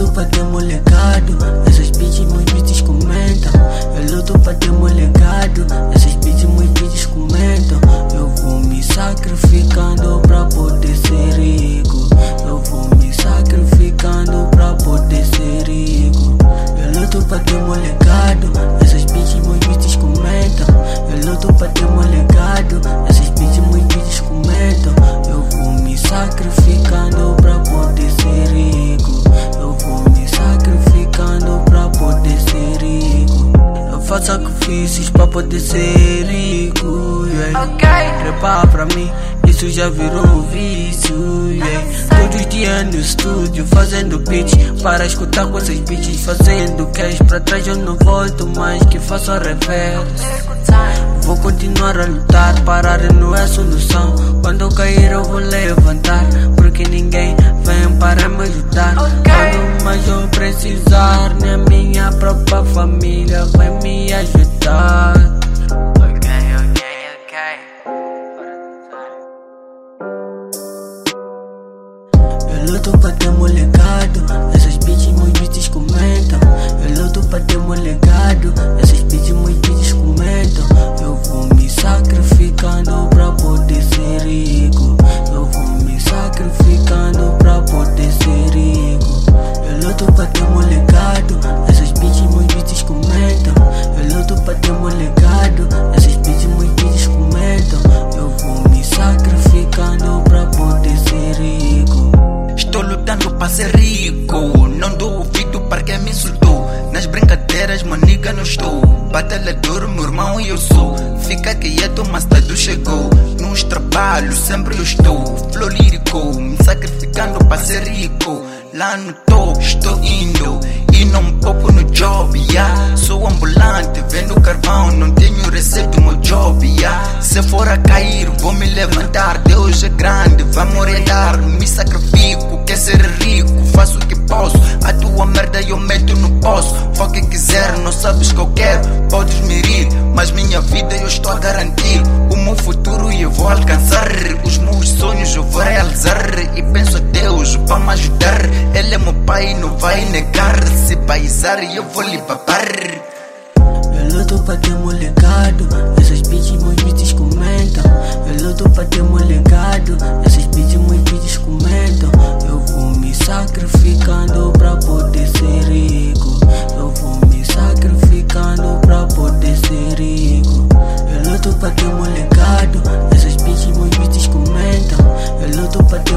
luto pra ter molecado, essas bitches meus beats comentam. Eu luto pra ter molecado, essas bitches meus beats comentam. Eu vou me sacrificando pra poder ser rico. Eu vou me sacrificando pra poder ser rico. Eu luto pra ter molecado, essas bitches meus beats comentam. Eu luto pra ter molecado, essas bitches meus beats comentam. Eu vou me sacrificando pra poder ser rico. Eu vou me sacrificando pra poder ser rico. Eu faço sacrifícios pra poder ser rico, yeah. Trepar pra mim, isso já virou um vício, yeah. Todos os dias no estúdio fazendo beats para escutar com essas bitches fazendo cash. Pra trás eu não volto mais, que faço a reversa. Vou continuar a lutar, parar não é solução. Quando eu cair eu vou levantar, porque ninguém vem para me ajudar. Quando mais eu precisar, nem a minha própria família vai me ajudar. Eu luto pra ter molecado, essas bitches meus beats comentam. Eu luto pra ter molecado, essas bitches meus beats comentam. Eu vou me sacrificando pra poder ser rico. Eu vou me sacrificando pra poder ser rico. Eu luto pra ter molecado, essas bitches meus beats comentam. Eu luto pra ter molecado, essas bitches meus beats comentam. Eu vou me sacrificando pra poder ser rico. Estou lutando pra ser rico, não dou ouvido para quem me insultou. Nas brincadeiras, maniga, não estou. Batalhador, meu irmão, eu sou. Fica quieto, mas tudo chegou. Nos trabalhos, sempre eu estou. Flow lírico, me sacrificando pra ser rico. Lá no topo, estou indo e não pouco no job, yeah. Sou ambulante, vendo carvão, não tenho receita do meu job, yeah. Se for a cair, vou me levantar. Deus é grande, vai me orientar. Me sacrifico, quer ser rico, faço o que posso. A tua merda eu meto no poço. Faz o que quiser, não sabes que eu quero. Podes me rir, mas minha vida eu estou a garantir. O meu futuro eu vou alcançar. Os meus sonhos eu vou realizar. E penso a Deus para me ajudar. Ele é meu pai, não vai negar. Se paisar eu vou lhe papar. Eu luto pra ter molecado, essas bitches meus beats comentam. Eu luto pra ter molecado, essas bitches meus beats comentam. Eu vou me sacrificando pra poder ser rico. Eu vou me sacrificando pra poder ser rico. Eu luto pra ter molecado, essas bitches meus beats comentam. Eu luto pra ter